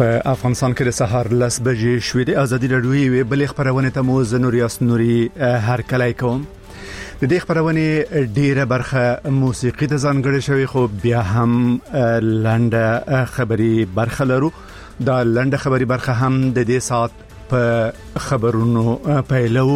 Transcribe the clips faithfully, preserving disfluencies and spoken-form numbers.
په افغانستان کې د سهار لس بجې شوې د ازادي راډیو یوې بلې خبرونه ته مو زنوریاس نوري هر کله کوم د دې خبرونه ډیره برخه موسیقي ته ځانګړې شوی خو بیا هم لنډه خبري برخه لرو دا لنډه خبري برخه هم د دې سات په خبرونو پیلو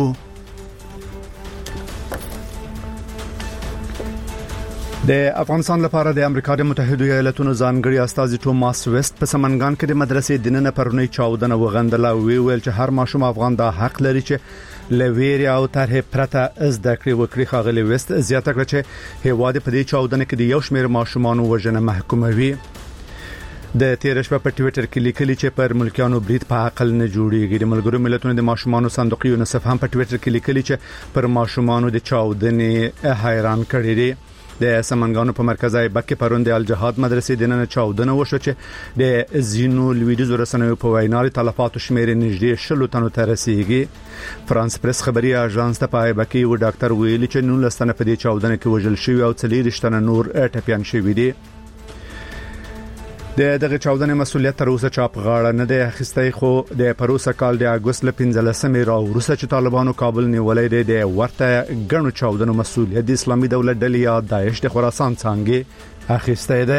د افغانستان لپاره د امریکا د متحده ایالاتونو ځانګړي استازي ټوماس ویست په سمنګان کې د مدرسې دننه پرونی چاودنه وغندله وی ویل چې هر ماشوم افغان دا حق لري چې لویری او طرح پرته از د کړی وکړي خاغلی ویست زیاته کړ چې هیواد په دې چاودنه کې د یو شمېر ماشومان وژنه محکوموي د تیر شپه په ټوئیټر کې لیکلي چې پر ملکیانو برید په عقل نه جوړیږي د ملګرو ملتونو د ماشومان صندوق یونیسف هم په ټوئیټر کې لیکلي چې پر ماشومان د چاودنې حیران کړي دي د سمنګانو په مرکزي بکه پرون د الجهاد مدرسې د نن چاودنه وشو چې د زینو لویډیزو رسنیو په وینا د تلفاتو شمیر نږدې شلو تنو ته رسیدي فرانس پریس خبري اژانس ته پای بکه و ډاکټر ویلي چې نو لستنه په دې چاودنه کې وژل شوی او څلور رښتنه نور ټپيان شوی دي د دغه چاودنې مسولیت تر اوسه چاپ غاړه نه دی اخیستی خو د پروسه کال د اگست ل پنځلسمې را وروسته چې طالبانو کابل نیولې دی د ورته غنو چاودنو مسولیت د اسلامي دولت ډلې یا داعش د خراسان څنګه اخیستی دی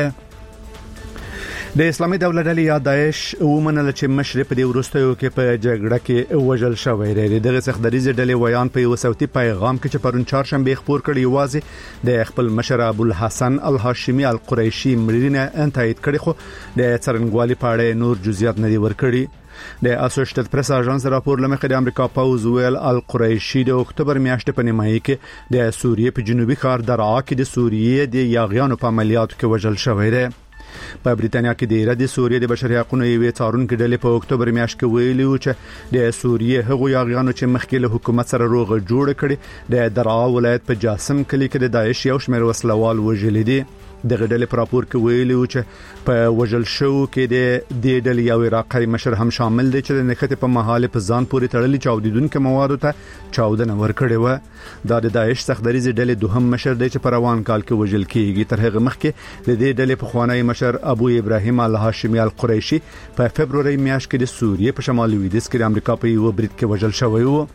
د اسلامي دولت ډلې یا داعش ومنل چې مشرف د ورستیو کې په جګړه کې وژل شوی دی دغه سختدریزه ډلې ویان په یو صوتي پیغام کې چې پرون چهارشنبه خبر کړی واځي د خپل مشر ابو الحسن الهاشمي القریشي مړینه انتایید کړي خو د څرنګوالي په اړه نور جزئیات نه دی ورکړي د اسوسییټډ پریس اژانس راپور لمخې د امریکا پاوز ویل القریشي د اکتوبر میاشتې په نیمایي کې د سوریې په جنوبي ښار درعا کې د سوریې د یاغیانو په عملیاتو کې وژل شوی دی په بریټانیا کې د ایران د سوریې د بشري حقوقو یوې څارونکو ډلې په اکتوبر میاشت کې ویلي و چې د سوریې هغو یاغیانو چې مخکې له حکومت سره روغه جوړ کړي د درعا ولایت په جاسم کلی کې د داعش یو شمېر وسلوال وژل دي د غډلې پر راپور کې ویلي و چې په وژل شو کې د دې ډلې یو عراقي مشر هم شامل دي چې د نښته په محاله په ځان پورې تړلي چاودیدونکو موادو ته چاودنه ورکړې و دا د داعش سختدریزه ډلې دوهم مشر دی چې په روان کال کې وژل کیږي تر هغه مخکې د دې ډلې په خوانی مشر ابو ابراهیم الهاشمي القریشي په فبرवरी میاشت کې د سوریې په شمالي لویدیځ کې د امریکا په یو برید کې وژل شوی و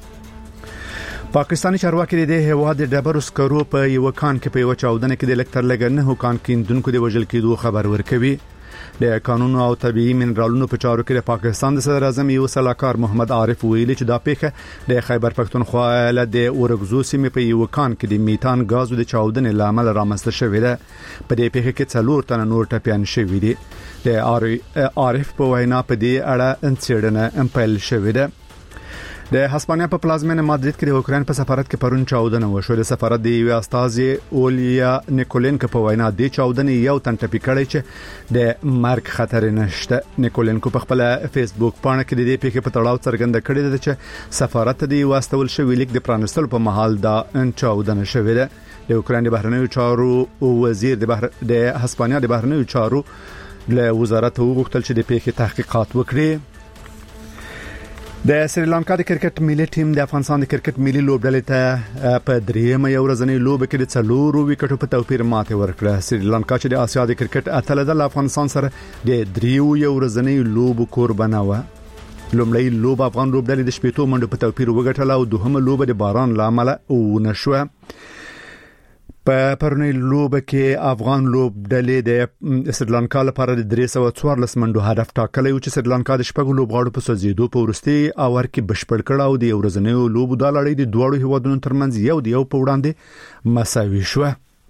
پاکستانی چارواکي د هواد د ډبرو سکرو په یو کان کې په یو چاودنه کې د لکټر لګنه هو کان کیندونکو د وژل کېدو خبر ورکوي د قانون او طبيعي منرالونو په چارو کې د پاکستان د صدر اعظم یو سلاکار محمد عارف ویلي چې دا پیښه د خیبر پختونخوا له د اورګزو سیمې په یو کان کې د میتان غازو د چاودنې لامل رامنځته شوې ده په دې پیښه کې څلور تن نور ټپيان شوي دي د عارف په وینا په دې اړه انڅېړنه امپل شوې ده د هسپانیا په پلازمینه مادرید کې د اوکرين په سفارت کې پرون چاودنه وشو د سفارت دی یو استازي اولیا نیکولینکو په وینا د چاودنې یو تن ټپي کړی چې د مرګ خطر نشته نیکولینکو په خپل فیسبوک باندې کې د دې پیښې په تړاو څرګنده کړی دی چې سفارت دی واستول شوی لیک د پرانستل په محل دا چاودنه شوې ده د اوکرين د بهرنیو چارو وزیر د بحر د هسپانیا د بهرنیو چارو له وزارت وغوښتل چې د پیښې تحقیقات وکړي د سریلانکا د کرکټ ملي ټیم د افغانستان د کرکټ ملي لوبډلې ته په دریمه یو ورځنۍ لوب کې د څلورو وکټو په توپیر ماته ورکړه سریلانکا چې د آسیا د کرکټ اتل د افغانستان سره د دریو یو ورځنۍ لوب قربانه و لومړی لوب افغان لوبډلې د شپږ منډو په توپیر وګټله او دوهمه لوب د باران لامل ونشوه په پرونی لوب کې افغان لوبډلې د سریلانکا لپاره د درې سوه څوارلس منډو هدف ټاکلی و چې سریلانکا د شپږو لوبغاړو په سوځېدو په ورستي اور کې بشپړ کړ او د ورځنیو لوبو د لړۍ د دوړو هیوادونو ترمنځ یو د یو په وړاندې مساوي شو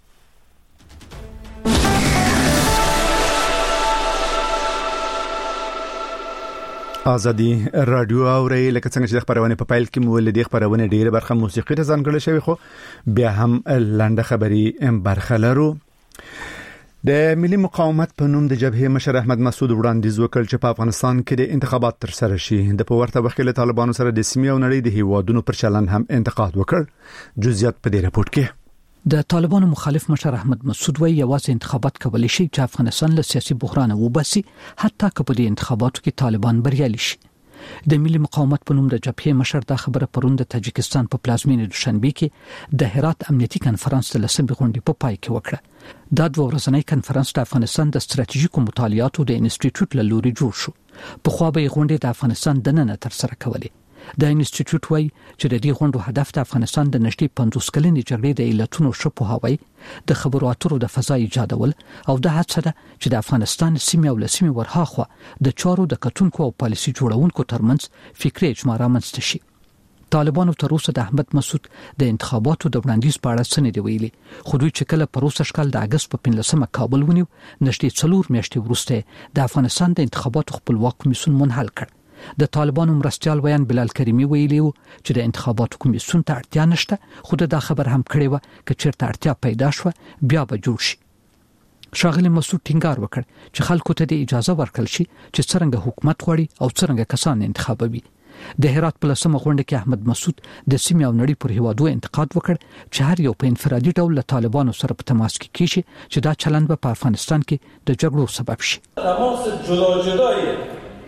ازادي رادیو اوري لکه څنګه چې خبرونه په پایل کې مول دي خبرونه ډیره برخه موسیقي ته ځانګړې شوی خو بیا هم لنډه خبري برخه لرو د ملي مقاومت په نوم د جبهه مشر احمد مسعود وړاندیز وکړ چې په افغانستان کې د انتخابات تر سره شي د په ورته وخت کې طالبانو سره د سیمې او نړۍ د هیوادونو پر چلن هم انتقاد وکړ جزئیات په دې راپورټ کې د طالبانو مخالف مشر احمد مسعود وی یوازې انتخابات کولای شي چې افغانستان له سیاسي بحران وباسي حتی که په دې انتخاباتو کې طالبان بریالي شي د ملي مقاومت په نوم د جبهې مشر دا خبره پرون د تاجکستان په پلازمینه دوشنبه کې د هرات امنیتي کنفرانس د لسمې غونډې په پای کې وکړه. دا دوه ورځنی کنفرانس د افغانستان د ستراتیژیکو مطالعاتو د انسټیټیوټ له لوري جوړ شو. په خو به غونډې د افغانستان د نن تر سره کولې. د انسټیټیوټ وايي چې د دې غونډو هدف د افغانستان د نږدې پنځوس کلنې جګړې د علتونو شپو هوای د خبرو اترو د فضا ایجادول او د هڅه ده چې د افغانستان سیمه او لسیمه ورهاخوا د چارو د کتونکو او پالیسي جوړونکو ترمنځ فکري اجماع رامنځته شي. طالبانو تر اوسه د احمد مسعود د انتخاباتو د وړاندیز په اړه څه نه دی ویلي، خو دوی چې کله پر اوسه شکل د اگست په پنځلسمه کابل ونیو، نږدې څلور میاشتې وروسته د افغانستان د انتخاباتو خپلواک کمیسیون منحل کړ. د طالبانو مرستيال ویان بلال کریمی ویلي و چې د انتخاباتو کمیسیون ته اړتیا نشته، خو دا خبر هم کړی و چې چیرته اړتیا پیدا شوه بیا به جوړ شي. شاغلی مسعود ټینګار وکړ چې خلکو ته د اجازه ورکړل شي چې څنګه حکومت وړي او څنګه کسان انتخابوي. د هرات په لسمه غونډه کې احمد مسعود د سیمې او نړۍ پر هیوادو انتقاد وکړ چې هر یو په انفرادي ډول له طالبانو سره په تماس کې کیږي چې دا چلند به په افغانستان کې د جګړو سبب شي. تماس جدا جدای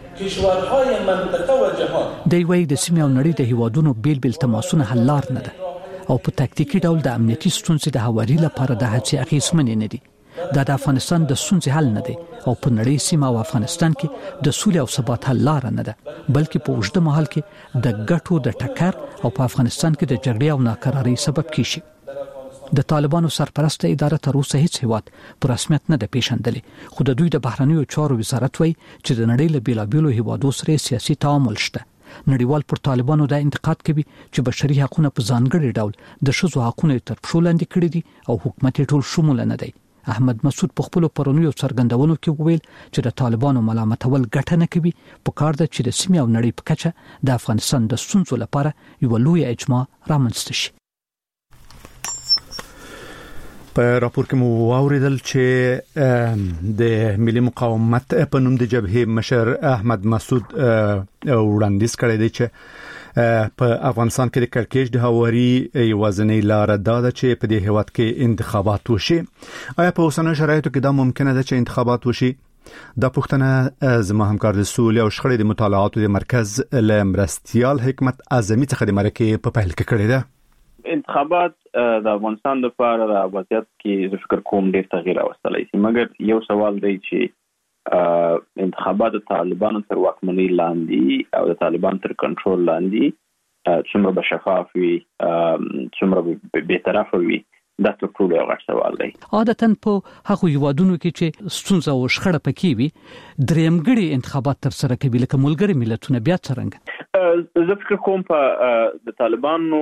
کشورهای منطقه و جهان د وی د سیمې او نړۍ د هیوادونو بیل بیل تماسونه حل لار نه ده او په تکتیکي ډول د امنیتي ستونزې د هواري لپاره د هڅې اخیستمنې نه دي. دا د افغانستان د ستونزې حل نه دی او په نړۍ سیمه او افغانستان کې د سولې او ثبات حل لار نه ده، بلکې په اوږده مهال کې د ګټو د ټکر او په افغانستان کې د جګړې او ناکرارۍ سبب کیږي. د طالبانو سرپرسته اداره تر اوسه هیڅ هیواد په رسمیت نه ده پیژندلې، خو د دوی د بهرنیو چارو وزارت وایي چې د نړۍ له بیلابیلو هیوادو سره سیاسي تعامل شته. نړیوال پر طالبانو دا انتقاد کوي چې بشري حقوقونه په ځانګړي ډول د ښځو حقوقونه تر پښو لاندې کړي دي او حکومت ټول شمول نه دی. احمد مسعود په خپل پرونیو څرګندونو کې وویل چې د طالبانو ملامتول ګټه نه کوي، په کار ده چې د سیمې او نړۍ په کچه د افغانستان د ستونزو لپاره یو لوی اجماع رامنځته شي. په راپور کې مو واوریدل چې د ملي مقاومت په نوم د جبهې مشر احمد مسعود وړاندیز کړی دی چې په افغانستان کې د کړکېچ د هواري یوازینی لار ده چې په دې هیواد کې انتخابات وشي. آیا په اوسنیو شرایطو کې دا ممکنه ده چې انتخابات وشي؟ دا پوښتنه زما همکار د سولې او شخړې د مطالعاتو د مرکز له مرستيال حکمت اعظمي څخه د مرکې په پیل کې کړې ده. انتخابات د افغانستان لپاره د وضعیت کې زه فکر کوم ډېر تغییر راوستلی شي، مګر یو سوال دی چې انتخابات د طالبانو تر واکمنۍ لاندې او د طالبان تر کنټرول لاندې څومره به شفاف وي، څومره به بی‌طرفه وي، دا تر ټولو یو غټ سوال دی. عادتاً په هغو هیوادونو کې چې ستونزه او شخړه پکې وي درېمګړي انتخابات تر سره کوي، لکه ملګري ملتونه. بیا څرنګه زه فکر کوم په د طالبانو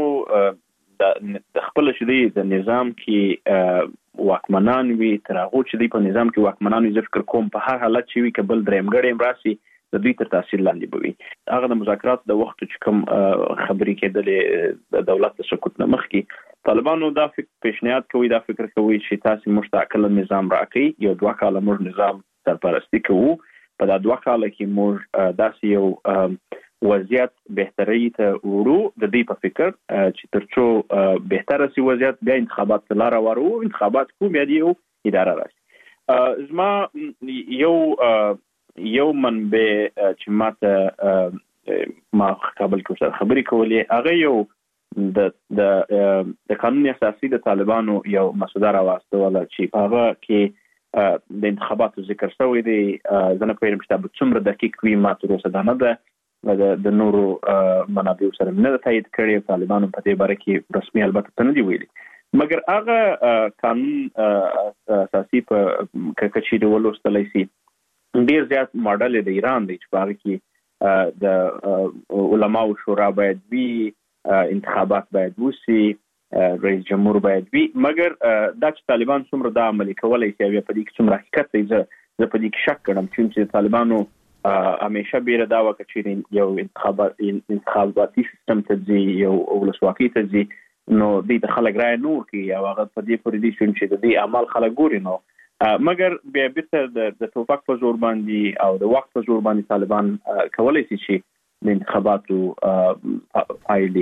د خپل شدي د نظام کې واکمنان وي، تر هغه چې دی په نظام کې واکمنان وي، زه فکر کوم په هر حالت چې وي کبل درېمګړی راسي د دوی تر تاثیر لاندې بوي. هغه د مذاکرات د وخت چې کوم خبرې کېدلې د دولت د سقوط نه مخکې طالبانو دا فکر پیشنهاد کوي، دا فکر کوي چې تاسو مستقل نظام راکړئ، یو دوه کاله موږ نظام سرپرستی کوو، په دا دوه کاله کې موږ داسې یو وضعیت بهتري ته وړو د دې په فکر چې ترڅو بهتره سي وضعیت بیا انتخابات لاره ورو انتخابات کوم دی یو اداره راشي. زما یو یو منبع چې ماته ما قبل کې سره خبرې کولې، هغه یو د د د قانون اساسي د طالبانو یو مسوده راوستله چې په هغه کې د انتخاباتو ذکر شوی دی. زه نه پوهېږم چې دا به څومره دقیق وي، ما تر اوسه دا نه ده د نورو منابعو سره نه تایید کړی، طالبانو په دې باره کې رسمي البته نه دی ویلي، مګر هغه قانون اساسي په کچې د ولوستلی شي ډېر زیات ماډل د ایران دی چې په هغه کې د علماو شورا باید وي، انتخابات باید وشي، رئیس جمهور باید وي، مګر دا چې طالبان څومره دا عملي کولی شي یا په دې کې څومره حقیقت دی زه په دې کې شک کړم چې طالبانو همیشه بیره دا وکړه چې یو انتخابات انتخاباتي سیستم ته ځي، یو ولسواکۍ ته ځي، نو دوی د خلک رایه نه ورکوي او هغه په دې پورې دي چې د دې اعمال خلک ګوري. نو مګر بیا بیرته د توپک په زور باندې او د وخت په زور باندې طالبان کولی شي چې د انتخاباتو پایلې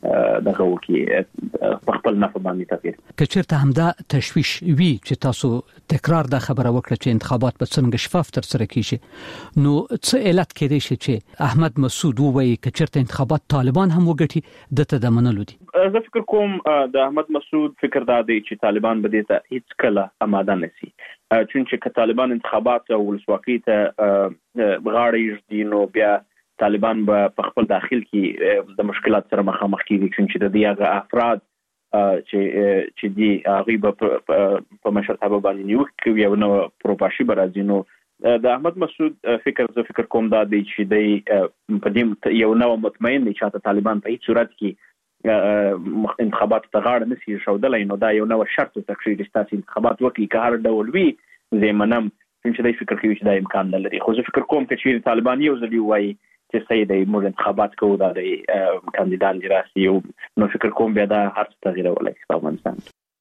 دغه وکي په خپل نفع باندې تغیر. کچېرته همدا تشویش وی چې تاسو تکرار د خبره وکړه چې انتخابات په څنګه شفاف تر سره کیږي، نو څه علت کېدی شي چې احمد مسعود وایي کچېرته انتخابات طالبان هم وګټي د ته د منلو دي؟ زه فکر کوم د احمد مسعود فکر دا دی چې طالبان به دې ته هیڅ کله آماده نشي، چونکه که طالبان انتخابات او ولسواکۍ ته غاړه ایږدي نو بیا طالبان به په خپل داخل کې د مشکلات سره مخامخ کیږي، چې د دې هغه افراد چې چې دی هغه به په مشرتابه باندې نیوکه کوي او نو پروپاشي برازي. نو د احمد مسعود فکر زه فکر کوم دا دی چې د په دې یو نو مطمئن دي چې طالبان په هیڅ صورت کې انتخابات ته غاړه نشي شودلای، نو دا یو نو شرط تکشیر استاسي انتخابات وکړي که هر ډول وي زمونم چې دای فکر کوي چې دا امکان نه لري. خو زه فکر کوم چې طالبان یو ځل وایي چې سید موږ انتخابات کوو دا د کاندیدان دی راسي، نو فکر کوم بیا دا هر څه تغییر ولای په افغانستان.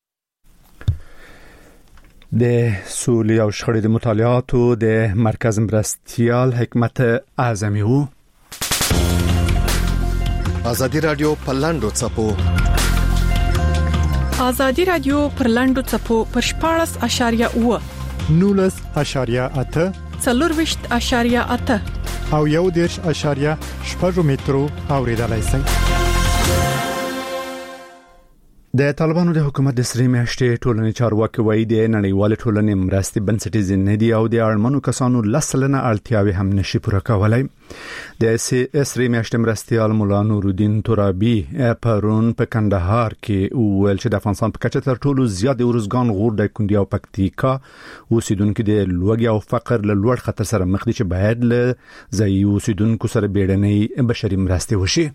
د سولې او شخړې د مطالعاتو د مرکز مرستیال حکمت اعظمي وو. ازادي رادیو په لاندو چپو ازادي رادیو پر لاندو چپو پر شپاړس اشاریه اوه نولس اشاریه اته څلورویشت اشاریه اته او یو دیرش اشاریه شپږ مترو اوریدلای شئ. د طالبانو د حکومت د سری میاشتې ټولنې چارواکي وایي د نړیوال ټولنې مرستې بنسټیز نه دي او د اړمنو کسانو لسلنه اړتیاوي هم نشي پوره کولای. د سری میاشتې مرستيال مولا نور الدین ترابی پرون په کندهار کې ویل چې د افغانستان په کچه تر ټولو زیات ورزګان غور د کندي او پکتیکا اوسیدونکو د لوګي او فقر له لوړ خطر سره مخ دي چې باید له ځای اوسیدونکو سره بیړنۍ بشري مرستې وشي.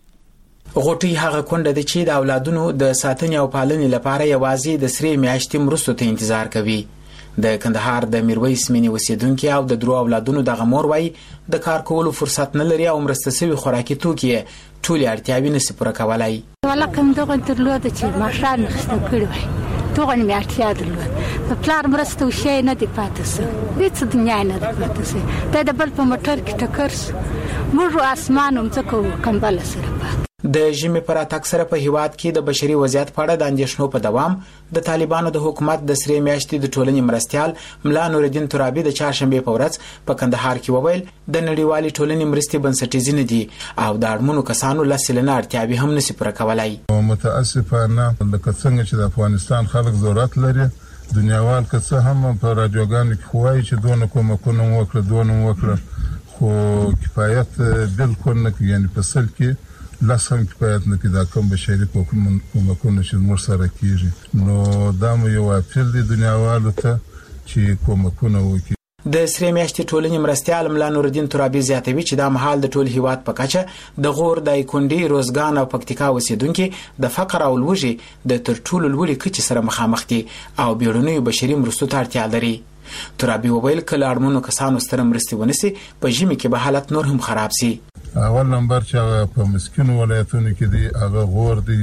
غوټي هغه کونډه د چې د اولادونو د ساتنې او پالنې لپاره یوازې د سری میاشتې مرستو ته انتظار کوي. د کندهار د میرویس مینی اوسیدونکو او د درو اولادونو د غمور وای د کار کولو فرصت نه لري او مرسته سوي خوراکي توکي ټولې اړتیاوې نشي پوره کولای. ولکه دغه درلود چې ماشان خسته کړی وای توغه نه اړتیا درلود په پلار مرسته شي نه دی پاتې سو هیڅ دنیا نه دی پاتې سو د بل په موټر کې ټکر موږ اسمان هم څه کوو کمبل سره پات. د ژمي پر اتاک سره په هیواد کې د بشري وضعیت په اړه د اندېښنو په دوام د طالبانو د حکومت د سری میاشتې د ټولنې مرستيال مولا نور الدین ترابی د چهارشنبه په ورځ په کندهار کې وویل د نړیوالې ټولنې مرستې بنسټیز نه دي او د اړمنو کسانو لسلنه اړتیاوي هم نشي پوره کولای. متاسفانه لکه څنګه چې د افغانستان خلک ضرورت لري دنیاوال که څه هم په رادیوګانو کې خوایي چې دونه کومکونه وکړه دونه وکړه خو کفایت بالکل نه کوي، یعنی په سل کې لاسم کفایت نه کوي دا کوم بشري کومکونه چې موږ سره کیږي. نو دا مو یو اپیل دی دنیاوالو ته چې کومکونه وکړي. د سری میاشتې ټولنې مرستيال مولا نور الدین ترابی زیاتوي چې دا مهال د ټول هیواد په کچه د غور د کندي روزګان او پکتیکا اوسیدونکو د فقر او لوږې د تر ټولو لوړې کچې سره مخامخ دي او بیړنیو بشري مرستو ته اړتیا لري. ترابی وویل کله اړمنو کسانو سره مرستې ونیسي په ژمي کې به حالت نور هم خراب شي. اول نمبر چې په مسکینو ولایتونو کې دی هغه غور دی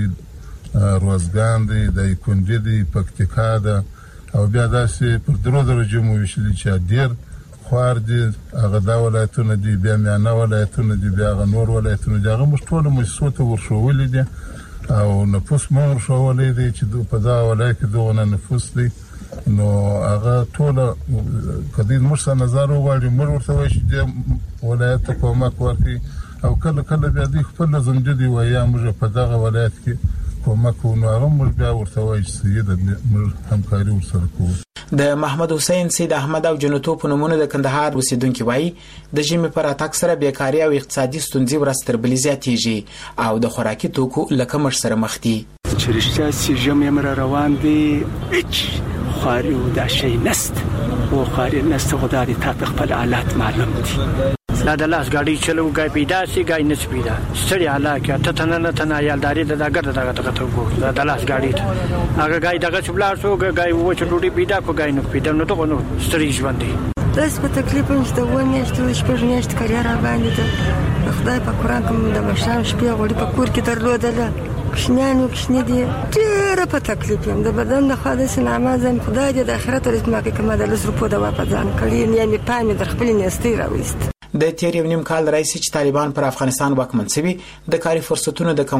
روزګان دی د کندي دی پکتیکا ده او بیا داسې پر درو درجه مو ویشلي چې ډیر خوار دي هغه دا ولایتونه دي بیا میانه ولایتونه دي بیا هغه نور ولایتونه دي هغه موږ ټول مؤسسو ته ورشولې دي او نفوس مو ورشولې دي چې په دا ولایت کې دغه نفوس دي نو هغه ټول کدی موږ سره نظر وغواړي موږ ورته وایي چې ولایت ته کومک ورکړي او کله کله بیا د خپل زمجدي ویا موږ په دغه ولایت کې کومک نو هغه موږ بیا ورته وایي چې موږ همکاري ورسره کوو. د محمد حسین سید احمد او جنوتو په نومونو د کندهار اوسیدونکو وایي د ژمي پر اتاک سره بیکاری او اقتصادي ستونزې ورځ تر بلې زیاتېږي او د خوراکي توکو لکه مر سره مخ دي. چې رښتیا چې ژمي مر روان دي هیڅ خاري او دا شی نست او خاري نست خدای ته خپل حالات معلوم دي. لا د لاس غاډي چلو غای پیدا سي غای نس پیدا ستړي علاقه ته تنه نه تنه یالداري د دغه دغه ته ته د لاس غاډي ته هغه غای دغه چبلار سو غای و چې ډوډۍ پیدا کو غای نو پیدا نو ته نو ستړي ژوند دي. داس په تکلیف نشته و میاشتې شپږ میاشتې کړی را باندې ته خدای په قران کې د مشام شپې غوړي په کور کې درلودله کښنانو کښنې دي ډېر په تکلیف یم د بدن د خالص نامازم خدای دې د آخرت ورځ ما کې کومه د لس روپو دوا په ځان کړي یعنی پامې در خپل نستي راوست. د تیر یو نیم کال راځي چې طالبان پر افغانستان واکمن شوي د کاري فرصتونو د